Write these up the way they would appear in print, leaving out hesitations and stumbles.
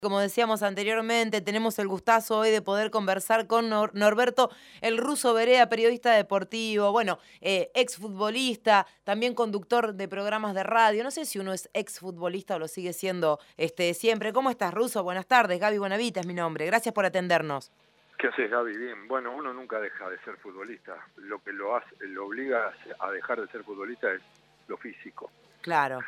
Como decíamos anteriormente, tenemos el gustazo hoy de poder conversar con Norberto el Ruso Berea, periodista deportivo, bueno, exfutbolista, también conductor de programas de radio. No sé si uno es exfutbolista o lo sigue siendo siempre. ¿Cómo estás, Ruso? Buenas tardes. Gaby Bonavita es mi nombre. Gracias por atendernos. ¿Qué haces, Gaby? Bien. Bueno, uno nunca deja de ser futbolista. Lo que lo obliga a dejar de ser futbolista es lo físico. Claro.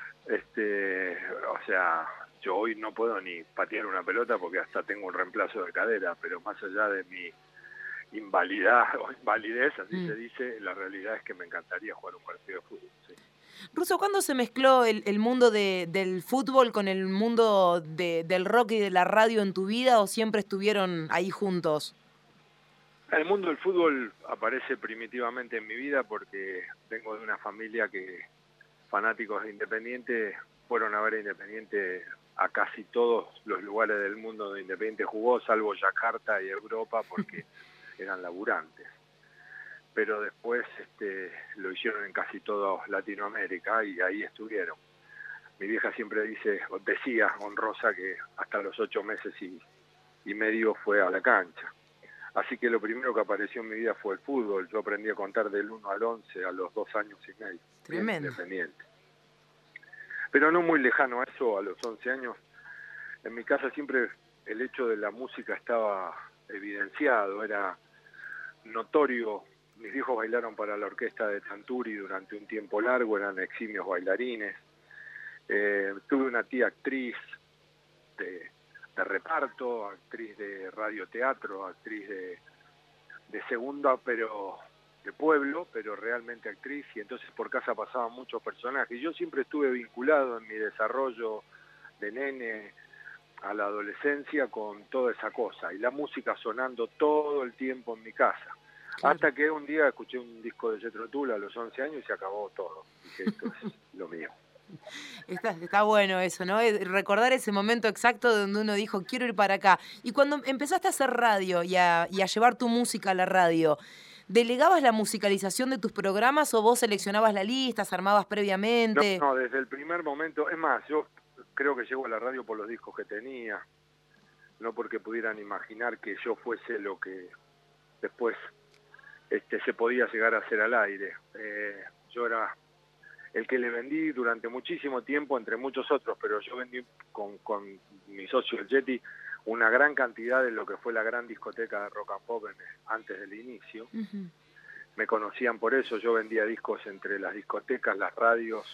O sea, yo hoy no puedo ni patear una pelota porque hasta tengo un reemplazo de cadera, pero más allá de mi invalidez o invalidez, así se dice, la realidad es que me encantaría jugar un partido de fútbol. Sí. Ruso, ¿cuándo se mezcló el mundo del fútbol con el mundo del rock y de la radio en tu vida o siempre estuvieron ahí juntos? El mundo del fútbol aparece primitivamente en mi vida porque vengo de una familia que fanáticos de Independiente fueron a ver a Independiente a casi todos los lugares del mundo donde Independiente jugó, salvo Yakarta y Europa, porque eran laburantes. Pero después lo hicieron en casi toda Latinoamérica y ahí estuvieron. Mi vieja siempre decía honrosa que hasta los 8 meses y medio fue a la cancha. Así que lo primero que apareció en mi vida fue el fútbol. Yo aprendí a contar del 1 al 11 a los 2 años y medio. Tremendo. Independiente. Pero no muy lejano a eso, a los 11 años. En mi casa siempre el hecho de la música estaba evidenciado, era notorio. Mis viejos bailaron para la orquesta de Tanturi durante un tiempo largo, eran eximios bailarines. Tuve una tía actriz de reparto, actriz de radioteatro, actriz de segunda, pero de pueblo, pero realmente actriz, y entonces por casa pasaban muchos personajes. Yo siempre estuve vinculado en mi desarrollo de nene a la adolescencia con toda esa cosa, y la música sonando todo el tiempo en mi casa. Claro. Hasta que un día escuché un disco de Jethro Tull a los 11 años y se acabó todo. Dije, esto es lo mío. Está bueno eso, ¿no? Recordar ese momento exacto donde uno dijo, quiero ir para acá. Y cuando empezaste a hacer radio y a llevar tu música a la radio, ¿delegabas la musicalización de tus programas o vos seleccionabas la lista, armabas previamente? No, desde el primer momento. Es más, yo creo que llego a la radio por los discos que tenía, no porque pudieran imaginar que yo fuese lo que después se podía llegar a hacer al aire. Yo era el que le vendí durante muchísimo tiempo, entre muchos otros, pero yo vendí con mi socio el Yeti una gran cantidad de lo que fue la gran discoteca de rock and pop antes del inicio. Uh-huh. Me conocían por eso, yo vendía discos entre las discotecas, las radios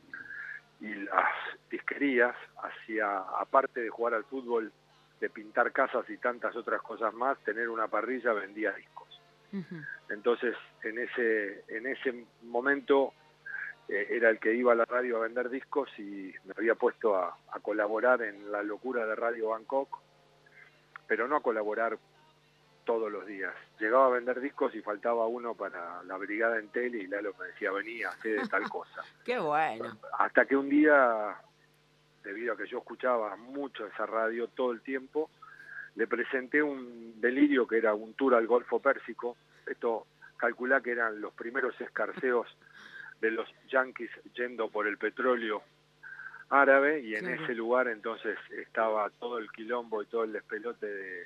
y las disquerías, aparte de jugar al fútbol, de pintar casas y tantas otras cosas más, tener una parrilla, vendía discos. Uh-huh. Entonces, en ese momento era el que iba a la radio a vender discos y me había puesto a colaborar en la locura de Radio Bangkok, pero no a colaborar todos los días. Llegaba a vender discos y faltaba uno para la brigada en tele y Lalo me decía, vení, hacé de tal cosa. ¡Qué bueno! Hasta que un día, debido a que yo escuchaba mucho esa radio todo el tiempo, le presenté un delirio que era un tour al Golfo Pérsico. Esto, calculá que eran los primeros escarceos de los yanquis yendo por el petróleo árabe, y en ese lugar entonces estaba todo el quilombo y todo el despelote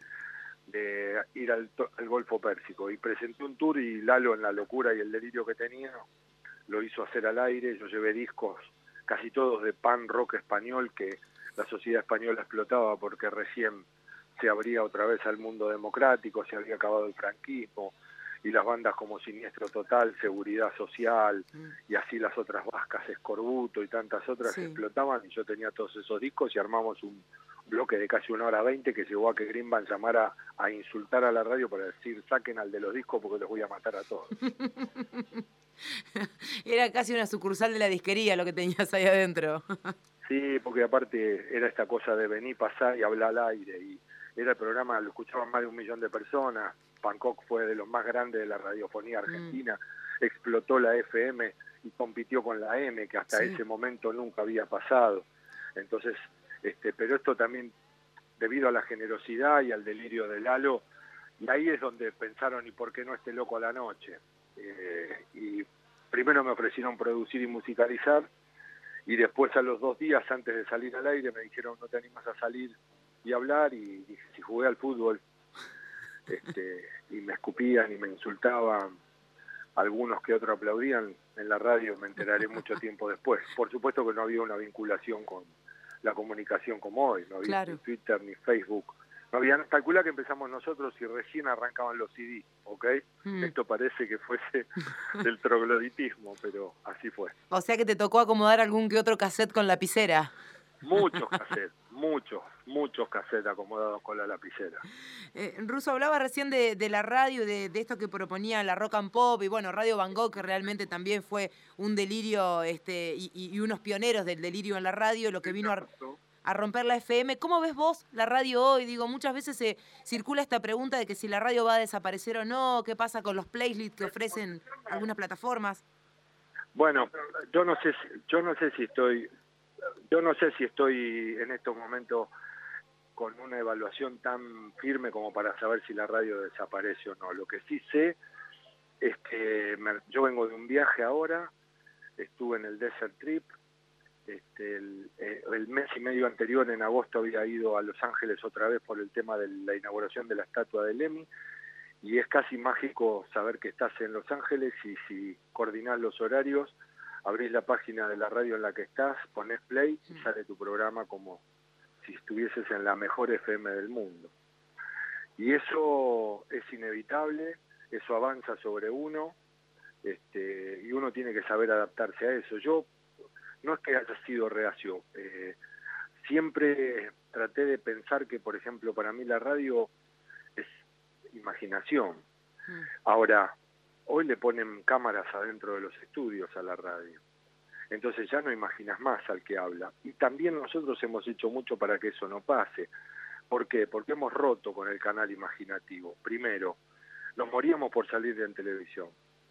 de ir al Golfo Pérsico, y presenté un tour y Lalo, en la locura y el delirio que tenía, lo hizo hacer al aire. Yo llevé discos casi todos de pan rock español, que la sociedad española explotaba porque recién se abría otra vez al mundo democrático, se había acabado el franquismo, y las bandas como Siniestro Total, Seguridad Social, y así las otras vascas, Escorbuto y tantas otras, explotaban, y yo tenía todos esos discos y armamos un bloque de casi 1:20 que llegó a que Greenbank llamara a insultar a la radio para decir, saquen al de los discos porque los voy a matar a todos. Era casi una sucursal de la disquería lo que tenías ahí adentro. Sí, porque aparte era esta cosa de venir, pasar y hablar al aire, y era el programa, lo escuchaban más de 1 millón de personas. Bangkok fue de los más grandes de la radiofonía argentina, explotó la FM y compitió con la M, que hasta ese momento nunca había pasado. Entonces, pero esto también debido a la generosidad y al delirio de Lalo, y ahí es donde pensaron, ¿y por qué no este loco a la noche? Y primero me ofrecieron producir y musicalizar, y después a los 2 días antes de salir al aire me dijeron, ¿no te animas a salir y hablar, y dije, si jugué al fútbol, y me escupían y me insultaban, algunos que otros aplaudían, en la radio me enteraré mucho tiempo después. Por supuesto que no había una vinculación con la comunicación como hoy, no había ni Twitter ni Facebook, no había, calcula que empezamos nosotros y recién arrancaban los CD, ¿ok? Esto parece que fuese del trogloditismo, pero así fue. O sea que te tocó acomodar algún que otro cassette con lapicera. Muchos cassettes, muchos cassettes acomodados con la lapicera. Russo, hablaba recién de la radio, de esto que proponía la Rock and Pop, y bueno, Radio Van Gogh, que realmente también fue un delirio, y unos pioneros del delirio en la radio, lo que vino a romper la FM. ¿Cómo ves vos la radio hoy? Digo, muchas veces se circula esta pregunta de que si la radio va a desaparecer o no, qué pasa con los playlists que ofrecen algunas plataformas. Bueno, yo no sé si estoy en estos momentos con una evaluación tan firme como para saber si la radio desaparece o no. Lo que sí sé es que yo vengo de un viaje ahora, estuve en el Desert Trip, el mes y medio anterior, en agosto, había ido a Los Ángeles otra vez por el tema de la inauguración de la estatua de Lemmy, y es casi mágico saber que estás en Los Ángeles y si coordinás los horarios, abrís la página de la radio en la que estás, ponés play y sale tu programa como si estuvieses en la mejor FM del mundo. Y eso es inevitable, eso avanza sobre uno, y uno tiene que saber adaptarse a eso. Yo no es que haya sido reacio, siempre traté de pensar que, por ejemplo, para mí la radio es imaginación. Ahora, hoy le ponen cámaras adentro de los estudios a la radio, entonces ya no imaginas más al que habla. Y también nosotros hemos hecho mucho para que eso no pase. ¿Por qué? Porque hemos roto con el canal imaginativo. Primero, nos moríamos por salir en televisión.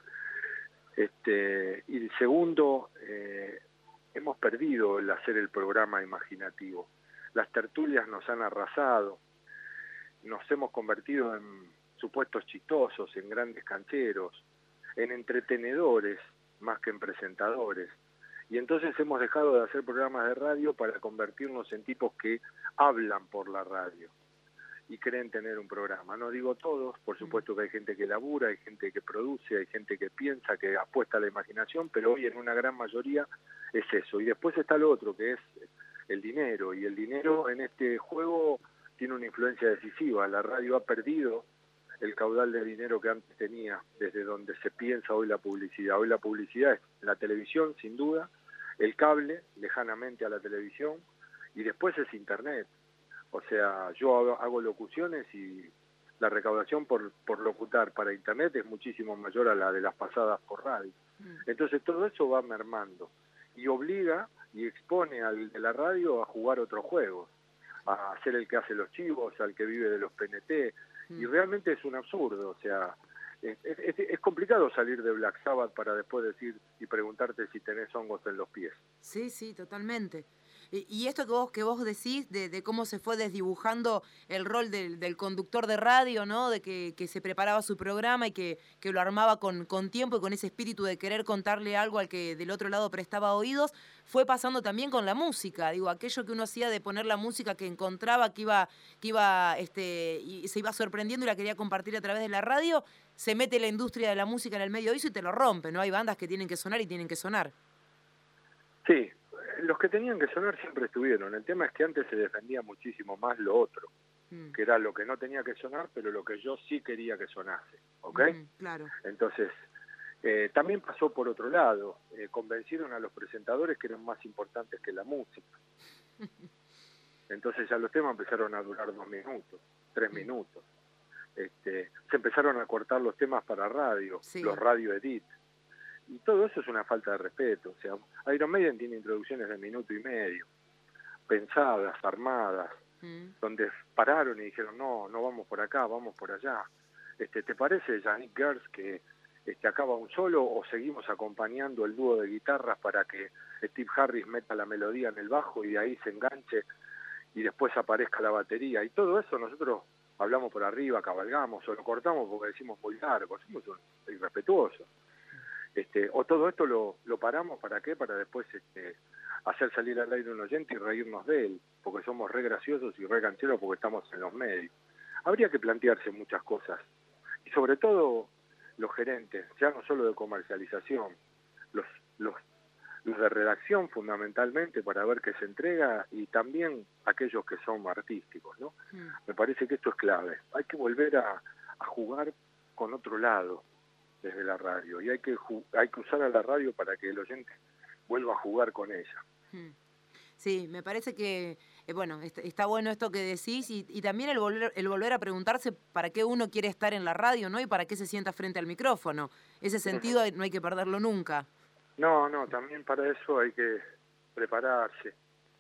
Y segundo, hemos perdido el hacer el programa imaginativo. Las tertulias nos han arrasado, nos hemos convertido en supuestos chistosos, en grandes cancheros, en entretenedores más que en presentadores. Y entonces hemos dejado de hacer programas de radio para convertirnos en tipos que hablan por la radio y creen tener un programa. No digo todos, por supuesto que hay gente que labura, hay gente que produce, hay gente que piensa, que apuesta a la imaginación, pero hoy en una gran mayoría es eso. Y después está lo otro, que es el dinero, y el dinero en este juego tiene una influencia decisiva. La radio ha perdido el caudal de dinero que antes tenía, desde donde se piensa hoy la publicidad. Hoy la publicidad es la televisión, sin duda, el cable, lejanamente a la televisión, y después es Internet. O sea, yo hago locuciones y la recaudación por locutar para Internet es muchísimo mayor a la de las pasadas por radio. Entonces todo eso va mermando y obliga y expone al de la radio a jugar otros juegos, a ser el que hace los chivos, al que vive de los PNT, y realmente es un absurdo. O sea, es complicado salir de Black Sabbath para después decir y preguntarte si tenés hongos en los pies. Sí, sí, totalmente. Y esto que vos decís de cómo se fue desdibujando el rol del conductor de radio, ¿no? De que se preparaba su programa y que lo armaba con tiempo y con ese espíritu de querer contarle algo al que del otro lado prestaba oídos, fue pasando también con la música. Digo, aquello que uno hacía de poner la música que encontraba, que iba y se iba sorprendiendo y la quería compartir a través de la radio, se mete la industria de la música en el medio de eso y te lo rompe, ¿no? Hay bandas que tienen que sonar y tienen que sonar. Sí, los que tenían que sonar siempre estuvieron. El tema es que antes se defendía muchísimo más lo otro, que era lo que no tenía que sonar, pero lo que yo sí quería que sonase, ¿ok? Claro. Entonces, también pasó por otro lado, convencieron a los presentadores que eran más importantes que la música. Entonces ya los temas empezaron a durar 2 minutos, 3 minutos. Se empezaron a cortar los temas para radio, los radio edit. Y todo eso es una falta de respeto. O sea, Iron Maiden tiene introducciones de 1 minuto y medio, pensadas, armadas, donde pararon y dijeron, no vamos por acá, vamos por allá. ¿Te parece, Yannick Gers, que acaba un solo, o seguimos acompañando el dúo de guitarras para que Steve Harris meta la melodía en el bajo y de ahí se enganche y después aparezca la batería? Y todo eso nosotros hablamos por arriba, cabalgamos, o lo cortamos porque decimos muy largo, somos irrespetuosos. O todo esto lo paramos, ¿para qué? Para después hacer salir al aire un oyente y reírnos de él, porque somos re graciosos y re cancheros porque estamos en los medios. Habría que plantearse muchas cosas, y sobre todo los gerentes, ya no solo de comercialización, los, los, los de redacción fundamentalmente para ver qué se entrega, y también aquellos que son artísticos, ¿no? Me parece que esto es clave. Hay que volver a jugar con otro lado desde la radio, y hay que usar a la radio para que el oyente vuelva a jugar con ella. Sí, me parece que, bueno, está bueno esto que decís, y también el volver a preguntarse para qué uno quiere estar en la radio, ¿no? Y para qué se sienta frente al micrófono. Ese sentido no hay que perderlo nunca. No, también para eso hay que prepararse,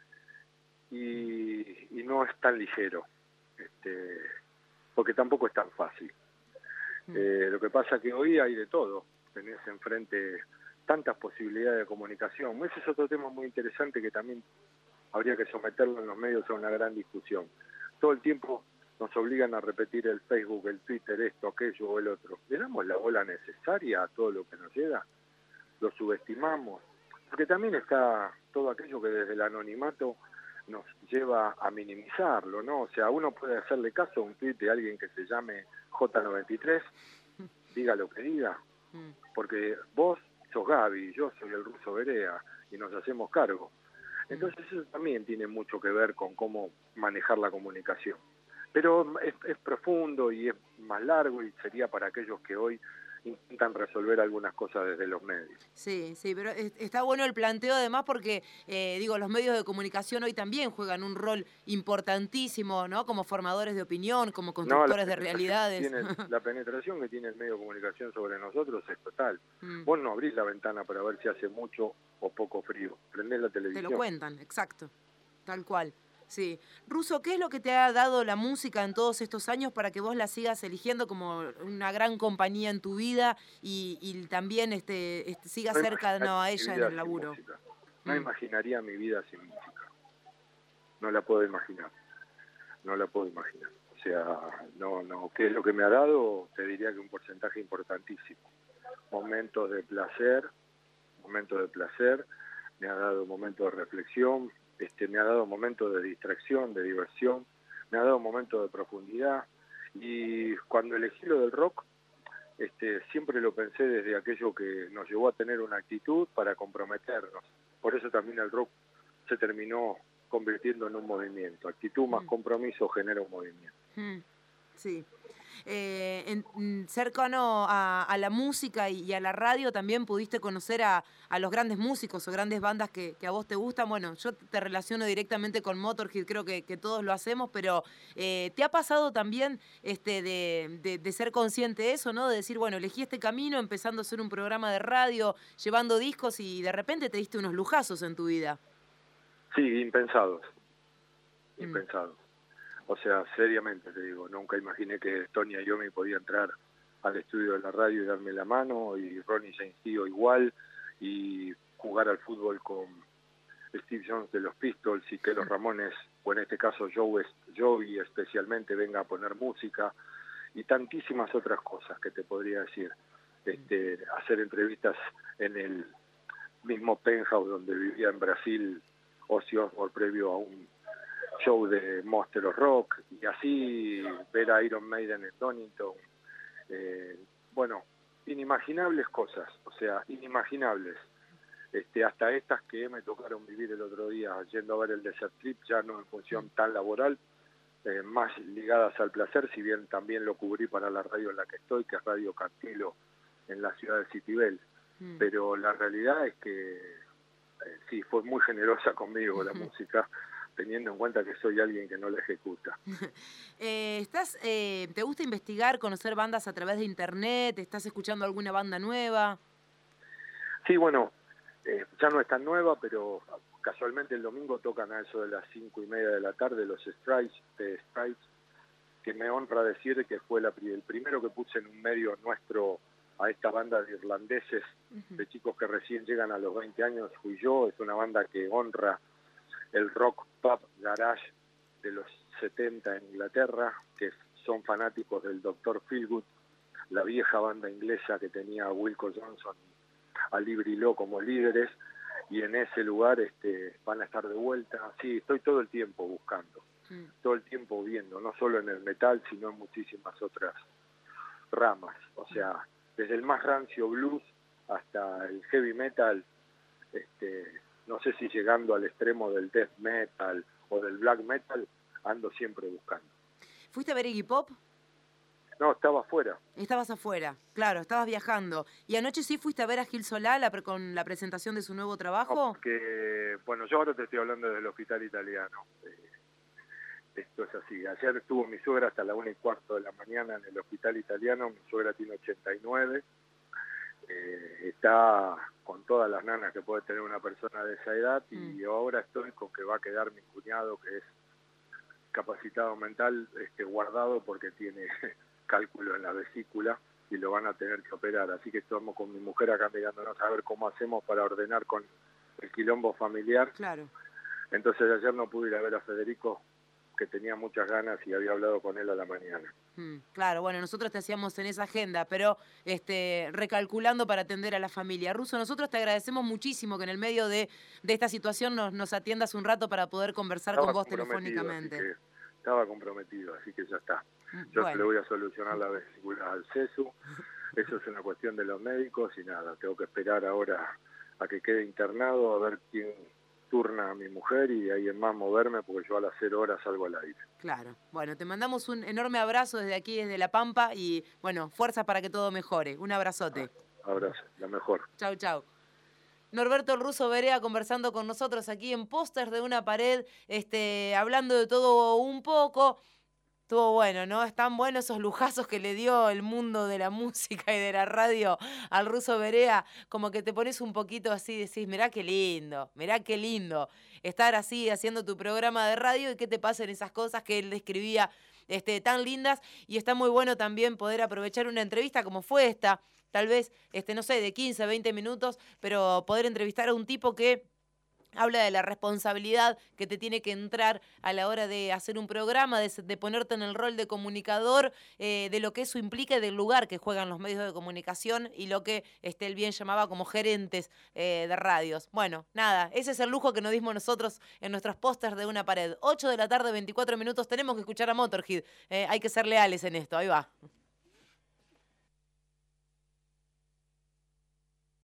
y no es tan ligero, porque tampoco es tan fácil. Lo que pasa es que hoy hay de todo, tenés enfrente tantas posibilidades de comunicación. Ese es otro tema muy interesante que también habría que someterlo en los medios a una gran discusión. Todo el tiempo nos obligan a repetir el Facebook, el Twitter, esto, aquello o el otro. ¿Le damos la bola necesaria a todo lo que nos llega? ¿Lo subestimamos? Porque también está todo aquello que desde el anonimato nos lleva a minimizarlo, ¿no? O sea, uno puede hacerle caso a un tuit de alguien que se llame J93, diga lo que diga, porque vos sos Gaby, yo soy el Ruso Berea, y nos hacemos cargo. Entonces eso también tiene mucho que ver con cómo manejar la comunicación. Pero es profundo y es más largo, y sería para aquellos que hoy intentan resolver algunas cosas desde los medios. Sí, pero está bueno el planteo además porque, los medios de comunicación hoy también juegan un rol importantísimo, ¿no? Como formadores de opinión, como constructores de realidades. La penetración que tiene el medio de comunicación sobre nosotros es total. Vos no abrís la ventana para ver si hace mucho o poco frío. Prendés la televisión. Te lo cuentan, exacto, tal cual. Sí. Ruso, ¿qué es lo que te ha dado la música en todos estos años para que vos la sigas eligiendo como una gran compañía en tu vida y también sigas cercano a ella en el laburo? No imaginaría mi vida sin música. No la puedo imaginar. O sea, no. ¿Qué es lo que me ha dado? Te diría que un porcentaje importantísimo. Momentos de placer, me ha dado momentos de reflexión, me ha dado momentos de distracción, de diversión, me ha dado momentos de profundidad, y cuando elegí lo del rock, siempre lo pensé desde aquello que nos llevó a tener una actitud para comprometernos. Por eso también el rock se terminó convirtiendo en un movimiento. Actitud más compromiso genera un movimiento. Sí. Cercano a la música y a la radio también pudiste conocer a los grandes músicos o grandes bandas que a vos te gustan. Bueno, yo te relaciono directamente con Motorhead, creo que todos lo hacemos, pero ¿te ha pasado también de ser consciente de eso, ¿no? De decir, bueno, elegí este camino empezando a hacer un programa de radio, llevando discos, y de repente te diste unos lujazos en tu vida? Sí, impensados. O sea, seriamente te digo, nunca imaginé que Tony Iommi podía entrar al estudio de la radio y darme la mano, y Ronnie James Dio igual, y jugar al fútbol con Steve Jones de los Pistols, y que los Ramones, o en este caso Joey especialmente, venga a poner música, y tantísimas otras cosas que te podría decir. Hacer entrevistas en el mismo penthouse donde vivía en Brasil Ozzy Osbourne previo a un show de Monster of Rock, y así ver a Iron Maiden en Donington. Bueno, inimaginables cosas, o sea, inimaginables. Hasta estas que me tocaron vivir el otro día yendo a ver el Desert Trip, ya no en función tan laboral, más ligadas al placer, si bien también lo cubrí para la radio en la que estoy, que es Radio Cantilo, en la ciudad de Citibel. Pero la realidad es que sí, fue muy generosa conmigo la música, teniendo en cuenta que soy alguien que no la ejecuta. ¿Te gusta investigar, conocer bandas a través de internet? ¿Estás escuchando alguna banda nueva? Sí, bueno, ya no es tan nueva, pero casualmente el domingo tocan a eso de las 5:30 de la tarde los Stripes, que me honra decir que fue el primero que puse en un medio nuestro a esta banda de irlandeses, de chicos que recién llegan a los 20 años, fui yo. Es una banda que honra el rock pop garage de los 70 en Inglaterra, que son fanáticos del Dr. Feelgood, la vieja banda inglesa que tenía a Wilco Johnson y a Lee Brillo como líderes, y en ese lugar van a estar de vuelta. Sí, estoy todo el tiempo buscando, todo el tiempo viendo, no solo en el metal, sino en muchísimas otras ramas. O sea, desde el más rancio blues hasta el heavy metal, no sé si llegando al extremo del death metal o del black metal, ando siempre buscando. ¿Fuiste a ver Iggy Pop? No, estaba afuera. Estabas afuera, claro, estabas viajando. ¿Y anoche sí fuiste a ver a Gil Solá con la presentación de su nuevo trabajo? No, porque, bueno, yo ahora te estoy hablando del Hospital Italiano. Esto es así. Ayer estuvo mi suegra hasta la 1:15 de la mañana en el Hospital Italiano. Mi suegra tiene 89. Está con todas las nanas que puede tener una persona de esa edad, y ahora estoy con que va a quedar mi cuñado, que es capacitado mental, guardado porque tiene cálculo en la vesícula y lo van a tener que operar. Así que estamos con mi mujer acá mirándonos a ver cómo hacemos para ordenar con el quilombo familiar. Claro. Entonces ayer no pude ir a ver a Federico, que tenía muchas ganas y había hablado con él a la mañana. Claro, bueno, nosotros te hacíamos en esa agenda, pero recalculando para atender a la familia. Russo, nosotros te agradecemos muchísimo que en el medio de esta situación nos atiendas un rato para poder conversar con vos telefónicamente. Estaba comprometido, así que ya está. Yo le voy a solucionar la vesícula al CESU. Eso es una cuestión de los médicos y nada, tengo que esperar ahora a que quede internado, a ver quién turna a mi mujer y de ahí en más moverme, porque yo a las 0 horas salgo al aire. Claro. Bueno, te mandamos un enorme abrazo desde aquí, desde La Pampa, y bueno, fuerza para que todo mejore. Un abrazote. Abrazo, la mejor. Chau, chau. Norberto el Ruso Berea conversando con nosotros aquí en Pósters de una Pared, hablando de todo un poco. Estuvo bueno, ¿no? Están buenos esos lujazos que le dio el mundo de la música y de la radio al Ruso Berea, como que te pones un poquito así y decís, mirá qué lindo estar así haciendo tu programa de radio y que te pasen esas cosas que él describía tan lindas, y está muy bueno también poder aprovechar una entrevista como fue esta, tal vez, no sé, de 15, 20 minutos, pero poder entrevistar a un tipo que habla de la responsabilidad que te tiene que entrar a la hora de hacer un programa, de ponerte en el rol de comunicador, de lo que eso implica y del lugar que juegan los medios de comunicación y lo que él bien llamaba como gerentes de radios. Bueno, nada, ese es el lujo que nos dimos nosotros en nuestros pósters de una pared. 8 de la tarde, 24 minutos, tenemos que escuchar a Motorhead. Hay que ser leales en esto, ahí va.